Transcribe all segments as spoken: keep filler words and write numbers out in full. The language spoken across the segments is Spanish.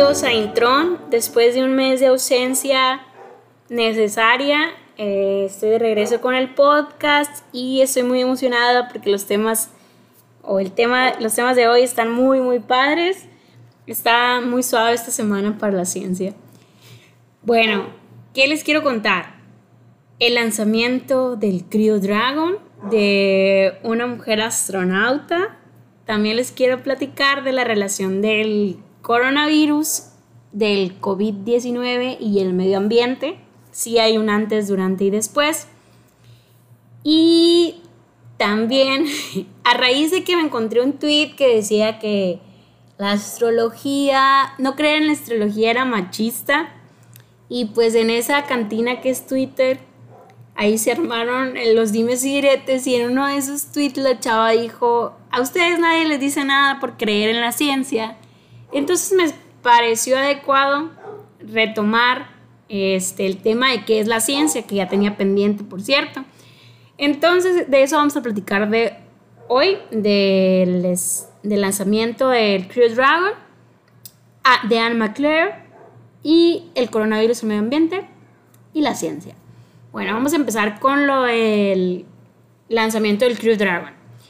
Bienvenidos a Intrón. Después de un mes de ausencia necesaria, eh, estoy de regreso con el podcast y estoy muy emocionada porque los temas o el tema, los temas de hoy están muy muy padres. Está muy suave esta semana para la ciencia. Bueno, ¿qué les quiero contar? El lanzamiento del Crew Dragon, de una mujer astronauta. También les quiero platicar de la relación del coronavirus, del covid diecinueve y el medio ambiente. Sí hay un antes, durante y después. Y también, a raíz de que me encontré un tweet que decía que la astrología, no creer en la astrología era machista. Y pues en esa cantina que es Twitter, ahí se armaron los dimes y diretes, y en uno de esos tweets la chava dijo: a ustedes nadie les dice nada por creer en la ciencia. Entonces me pareció adecuado retomar este, el tema de qué es la ciencia, que ya tenía pendiente, por cierto. Entonces de eso vamos a platicar de hoy, del, del lanzamiento del Crew Dragon, de Anne McClure, y el coronavirus, el medio ambiente y la ciencia. Bueno, vamos a empezar con lo del lanzamiento del Crew Dragon.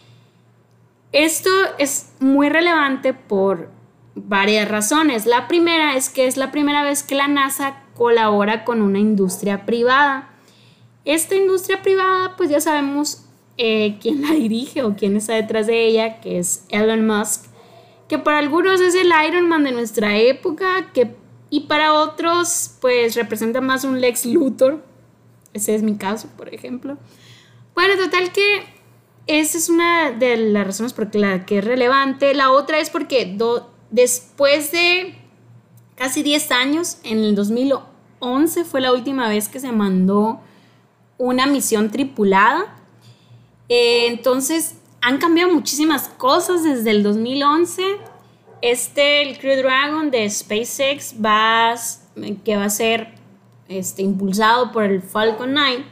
Esto es muy relevante por varias razones. La primera es que es la primera vez que la NASA colabora con una industria privada. Esta industria privada, pues ya sabemos eh, quién la dirige o quién está detrás de ella, que es Elon Musk, que para algunos es el Iron Man de nuestra época, que, y para otros pues representa más un Lex Luthor. Ese es mi caso, por ejemplo. Bueno, total que esa es una de las razones por la que es relevante. La otra es porque do, después de casi diez años, en el dos mil once fue la última vez que se mandó una misión tripulada. Eh, entonces han cambiado muchísimas cosas desde el dos mil once. Este, el Crew Dragon de SpaceX, va, que va a ser este, impulsado por el Falcon nueve,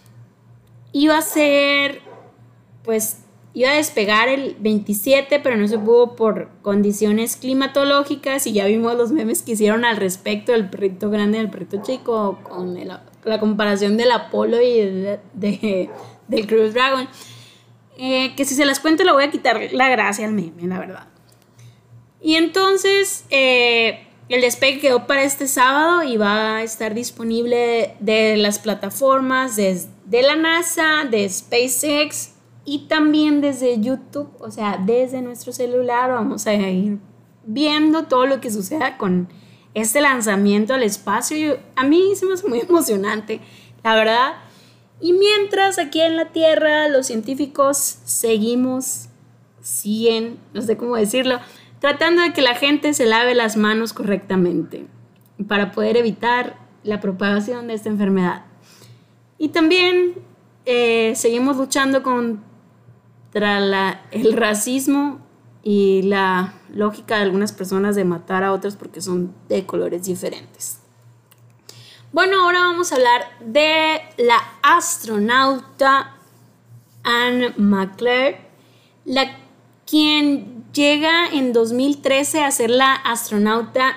iba a ser, pues, iba a despegar el veintisiete, pero no se pudo por condiciones climatológicas, y ya vimos los memes que hicieron al respecto del perrito grande y del perrito chico, con el, la comparación del Apolo y de, de, del Crew Dragon, eh, que si se las cuento le voy a quitar la gracia al meme, la verdad. Y entonces eh, el despegue quedó para este sábado y va a estar disponible de las plataformas de, de la NASA, de SpaceX, y también desde YouTube. O sea, desde nuestro celular vamos a ir viendo todo lo que suceda con este lanzamiento al espacio. Yo, a mí se me hace muy emocionante, la verdad. Y mientras aquí en la Tierra los científicos seguimos, siguen, no sé cómo decirlo, tratando de que la gente se lave las manos correctamente para poder evitar la propagación de esta enfermedad. Y también eh, seguimos luchando contra la, el racismo y la lógica de algunas personas de matar a otras porque son de colores diferentes. Bueno, ahora vamos a hablar de la astronauta Anne McClure, la quien llega en dos mil trece a ser la astronauta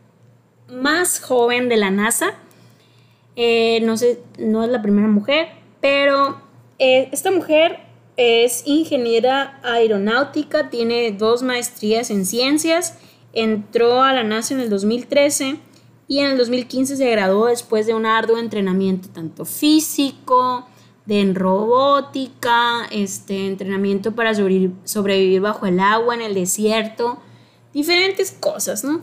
más joven de la NASA. Eh, no sé, no es la primera mujer, pero eh, esta mujer es ingeniera aeronáutica, tiene dos maestrías en ciencias, entró a la NASA en el dos mil trece y en el dos mil quince se graduó después de un arduo entrenamiento tanto físico, de en robótica, este, entrenamiento para sobrevivir, sobrevivir bajo el agua, en el desierto, diferentes cosas, ¿no?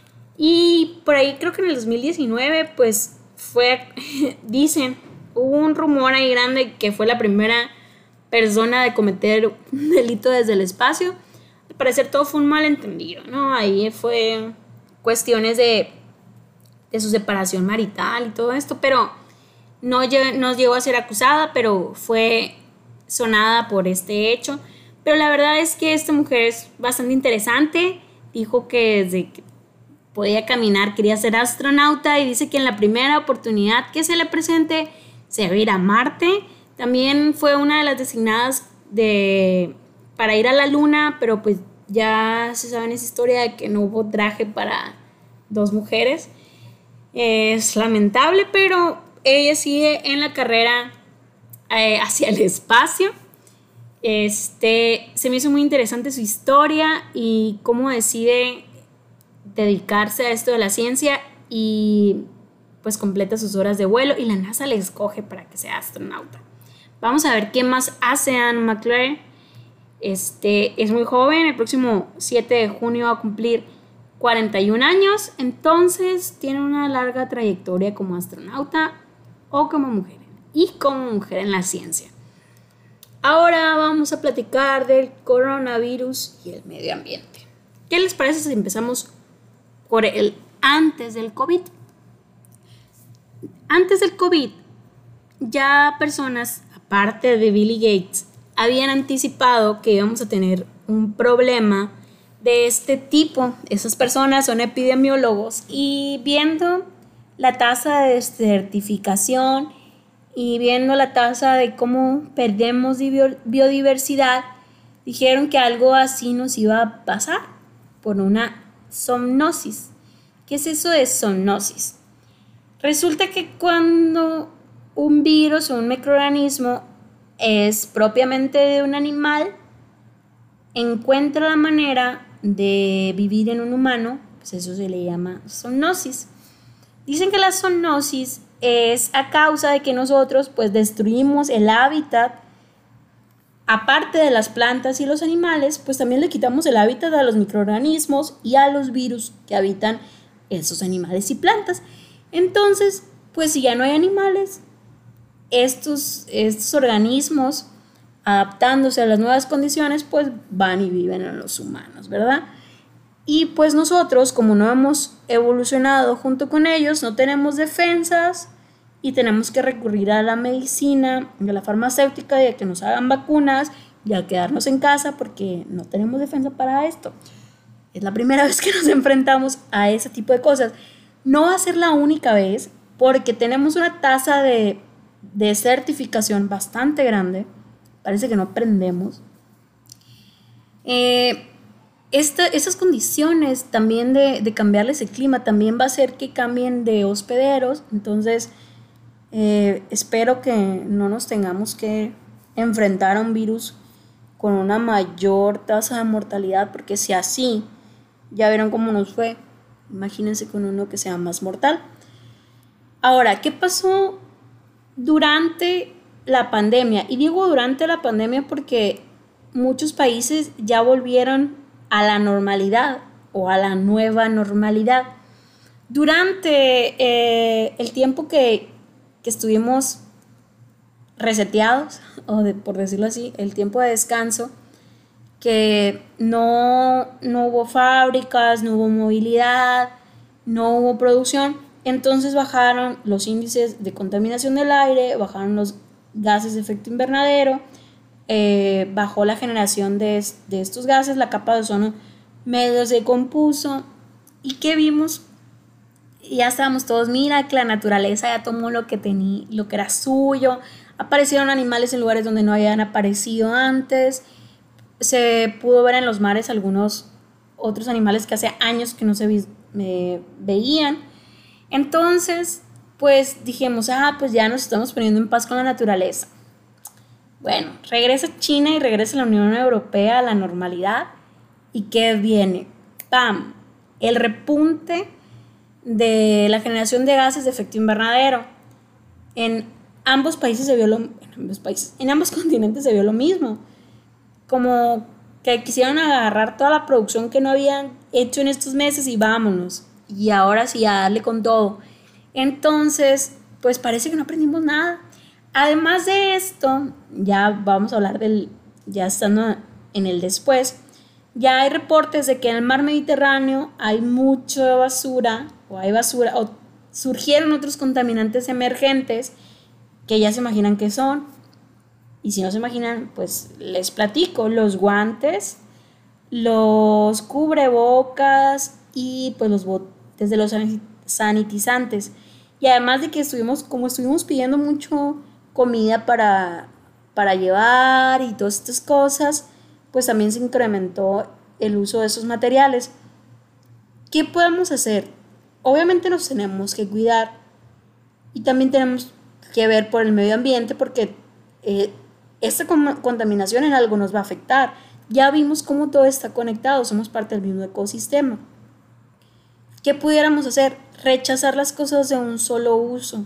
Y por ahí creo que en el dos mil diecinueve, pues fue, dicen, hubo un rumor ahí grande que fue la primera persona de cometer un delito desde el espacio. Al parecer todo fue un malentendido, ¿no? Ahí fue cuestiones de, de su separación marital y todo esto, pero No, no llegó a ser acusada, pero fue sonada por este hecho. Pero la verdad es que esta mujer es bastante interesante. Dijo que desde que podía caminar quería ser astronauta, y dice que en la primera oportunidad que se le presente se va a ir a Marte. También fue una de las designadas de, para ir a la Luna, pero pues ya se sabe en esa historia de que no hubo traje para dos mujeres. Es lamentable, pero ella sigue en la carrera eh, hacia el espacio. Este, se me hizo muy interesante su historia y cómo decide dedicarse a esto de la ciencia y pues completa sus horas de vuelo y la NASA le escoge para que sea astronauta. Vamos a ver qué más hace Anne McClure. Este, es muy joven, el próximo siete de junio va a cumplir cuarenta y un años, entonces tiene una larga trayectoria como astronauta o como mujer y como mujer en la ciencia. Ahora vamos a platicar del coronavirus y el medio ambiente. ¿Qué les parece si empezamos por el antes del COVID? Antes del COVID, ya personas, aparte de Bill Gates, habían anticipado que íbamos a tener un problema de este tipo. Esas personas son epidemiólogos y viendo la tasa de desertificación y viendo la tasa de cómo perdemos biodiversidad, dijeron que algo así nos iba a pasar por una zoonosis. ¿Qué es eso de zoonosis? Resulta que cuando un virus o un microorganismo es propiamente de un animal, encuentra la manera de vivir en un humano, pues eso se le llama zoonosis. Dicen que la zoonosis es a causa de que nosotros pues destruimos el hábitat, aparte de las plantas y los animales, pues también le quitamos el hábitat a los microorganismos y a los virus que habitan esos animales y plantas. Entonces, pues si ya no hay animales, estos, estos organismos adaptándose a las nuevas condiciones, pues van y viven en los humanos, ¿verdad? Y pues nosotros, como no hemos evolucionado junto con ellos, no tenemos defensas y tenemos que recurrir a la medicina, a la farmacéutica y a que nos hagan vacunas y a quedarnos en casa porque no tenemos defensa para esto. Es la primera vez que nos enfrentamos a ese tipo de cosas. No va a ser la única vez porque tenemos una tasa de desertificación bastante grande. Parece que no aprendemos. Eh, esta, estas condiciones también de, de cambiarles el clima también va a hacer que cambien de hospederos. Entonces, eh, espero que no nos tengamos que enfrentar a un virus con una mayor tasa de mortalidad, porque si así, ya vieron cómo nos fue. Imagínense con uno que sea más mortal. Ahora, ¿qué pasó durante la pandemia? Y digo durante la pandemia porque muchos países ya volvieron a la normalidad o a la nueva normalidad. Durante eh, el tiempo que, que estuvimos reseteados, o de, por decirlo así, el tiempo de descanso, que no, no hubo fábricas, no hubo movilidad, no hubo producción, entonces bajaron los índices de contaminación del aire, bajaron los gases de efecto invernadero, eh, bajó la generación de, de estos gases, la capa de ozono medio se compuso. ¿Y qué vimos? Ya estábamos todos, mira que la naturaleza ya tomó lo que tenía, lo que era suyo, aparecieron animales en lugares donde no habían aparecido antes, se pudo ver en los mares algunos otros animales que hace años que no se vi, eh, veían. Entonces, pues dijimos, ah, pues ya nos estamos poniendo en paz con la naturaleza. Bueno, regresa China y regresa la Unión Europea a la normalidad. ¿Y qué viene? ¡Pam! El repunte de la generación de gases de efecto invernadero. En ambos países se vio lo, en ambos países, en ambos continentes se vio lo mismo. Como que quisieron agarrar toda la producción que no habían hecho en estos meses y vámonos. Y ahora sí, a darle con todo. Entonces, pues parece que no aprendimos nada. Además de esto, ya vamos a hablar del, ya estando en el después, ya hay reportes de que en el mar Mediterráneo hay mucha basura, o hay basura, o surgieron otros contaminantes emergentes que ya se imaginan qué son. Y si no se imaginan, pues les platico: los guantes, los cubrebocas y pues los botes de los sanitizantes. Y además de que estuvimos, como estuvimos pidiendo mucho comida para, para llevar y todas estas cosas, pues también se incrementó el uso de esos materiales. ¿Qué podemos hacer? obviamente nos tenemos que cuidar y también tenemos que ver por el medio ambiente porque eh, esta contaminación en algo nos va a afectar. Ya vimos cómo todo está conectado, somos parte del mismo ecosistema. ¿Qué pudiéramos hacer? Rechazar las cosas de un solo uso.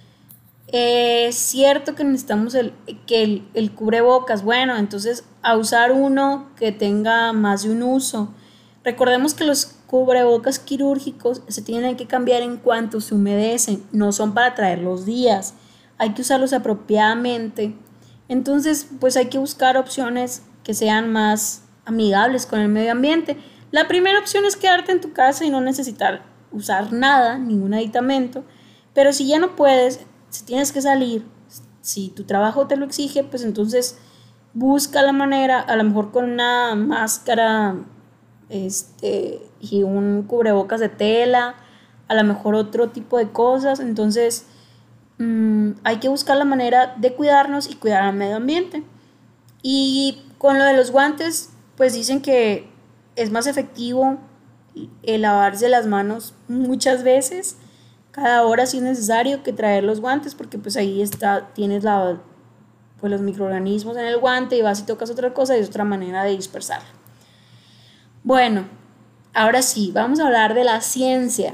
Eh, es cierto que necesitamos el, que el, el cubrebocas, bueno, entonces a usar uno que tenga más de un uso. Recordemos que los cubrebocas quirúrgicos se tienen que cambiar en cuanto se humedecen, no son para traer los días, hay que usarlos apropiadamente. Entonces, pues hay que buscar opciones que sean más amigables con el medio ambiente. La primera opción es quedarte en tu casa y no necesitar usar nada, ningún aditamento, pero si ya no puedes, si tienes que salir, si tu trabajo te lo exige, pues entonces busca la manera, a lo mejor con una máscara este, y un cubrebocas de tela, a lo mejor otro tipo de cosas. Entonces mmm, hay que buscar la manera de cuidarnos y cuidar al medio ambiente. Y con lo de los guantes, pues dicen que es más efectivo el lavarse las manos muchas veces, cada hora si es necesario, que traer los guantes, porque pues ahí está, tienes la, pues los microorganismos en el guante y vas y tocas otra cosa y es otra manera de dispersarlo. Bueno, ahora sí, vamos a hablar de la ciencia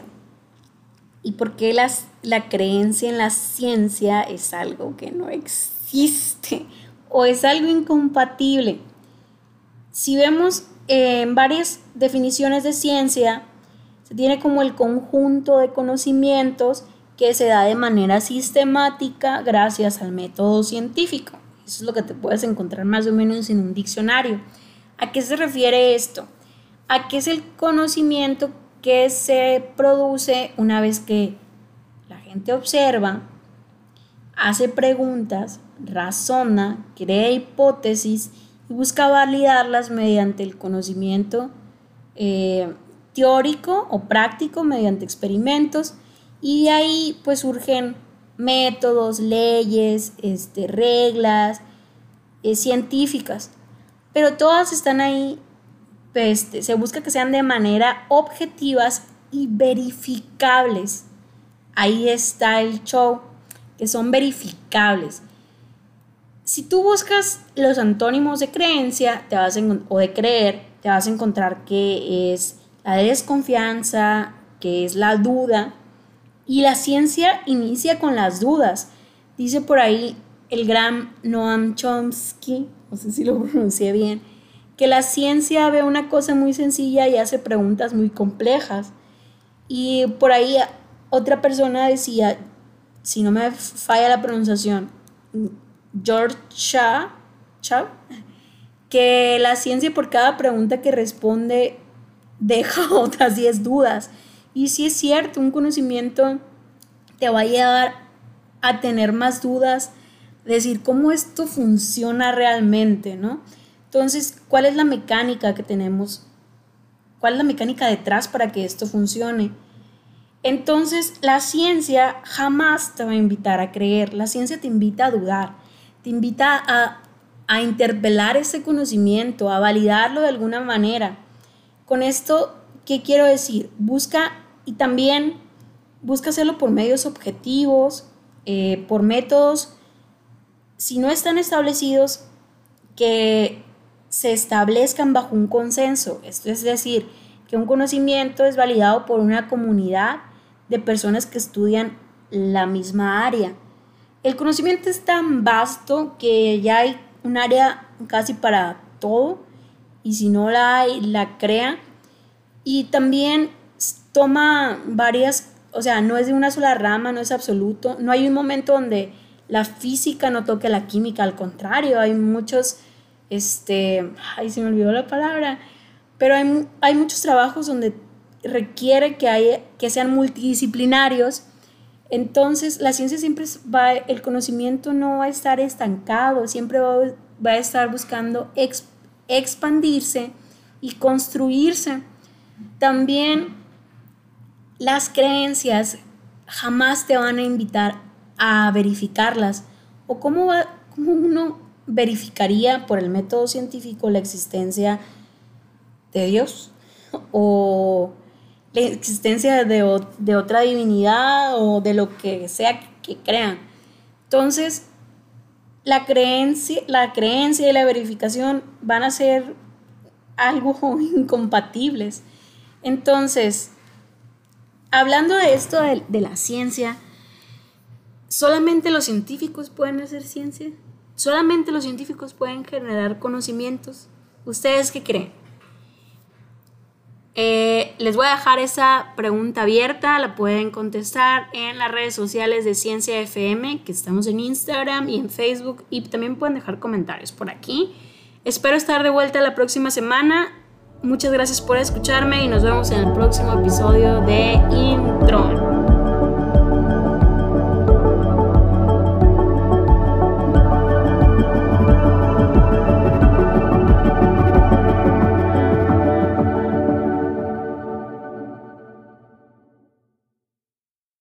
y por qué las, la creencia en la ciencia es algo que no existe o es algo incompatible. Si vemos en eh, varias definiciones de ciencia, se tiene como el conjunto de conocimientos que se da de manera sistemática gracias al método científico. Eso es lo que te puedes encontrar más o menos en un diccionario. ¿A qué se refiere esto? A que es el conocimiento que se produce una vez que la gente observa, hace preguntas, razona, crea hipótesis y busca validarlas mediante el conocimiento eh, teórico o práctico, mediante experimentos, y de ahí pues surgen métodos, leyes, este, reglas eh, científicas, pero todas están ahí. Este, se busca que sean de manera objetivas y verificables. Ahí está el show, que son verificables. Si tú buscas los antónimos de creencia te vas a, o de creer, te vas a encontrar que es la desconfianza, que es la duda, y la ciencia inicia con las dudas. Dice por ahí el gran Noam Chomsky, no sé si lo pronuncié bien, que la ciencia ve una cosa muy sencilla y hace preguntas muy complejas. Y por ahí otra persona decía, si no me falla la pronunciación, George Shaw, Shaw, que la ciencia por cada pregunta que responde deja otras diez dudas. Y sí es cierto, un conocimiento te va a llevar a tener más dudas, decir cómo esto funciona realmente, ¿no? Entonces, ¿cuál es la mecánica que tenemos? ¿Cuál es la mecánica detrás para que esto funcione? Entonces, la ciencia jamás te va a invitar a creer, la ciencia te invita a dudar, te invita a, a interpelar ese conocimiento, a validarlo de alguna manera. Con esto, ¿qué quiero decir? Busca, y también busca hacerlo por medios objetivos, eh, por métodos, si no están establecidos, que se establezcan bajo un consenso. Esto es decir, que un conocimiento es validado por una comunidad de personas que estudian la misma área. El conocimiento es tan vasto que ya hay un área casi para todo, y si no la hay, la crea. Y también toma varias, o sea, no es de una sola rama, no es absoluto. No hay un momento donde la física no toque la química, al contrario, hay muchos, este, ay, se me olvidó la palabra, pero hay, hay muchos trabajos donde requiere que, haya, que sean multidisciplinarios. Entonces, la ciencia siempre va, el conocimiento no va a estar estancado, siempre va, va a estar buscando ex, expandirse y construirse. También las creencias jamás te van a invitar a verificarlas. ¿O cómo, va, cómo uno verificaría por el método científico la existencia de Dios? ¿O la existencia de, o, de otra divinidad o de lo que sea que, que crean. Entonces, la creencia, la creencia y la verificación van a ser algo incompatibles. Entonces, hablando de esto de, de la ciencia, ¿solamente los científicos pueden hacer ciencia? ¿Solamente los científicos pueden generar conocimientos? ¿Ustedes qué creen? Eh, les voy a dejar esa pregunta abierta, la pueden contestar en las redes sociales de Ciencia F M, que estamos en Instagram y en Facebook, y también pueden dejar comentarios por aquí. Espero estar de vuelta la próxima semana. Muchas gracias por escucharme y nos vemos en el próximo episodio de Intron.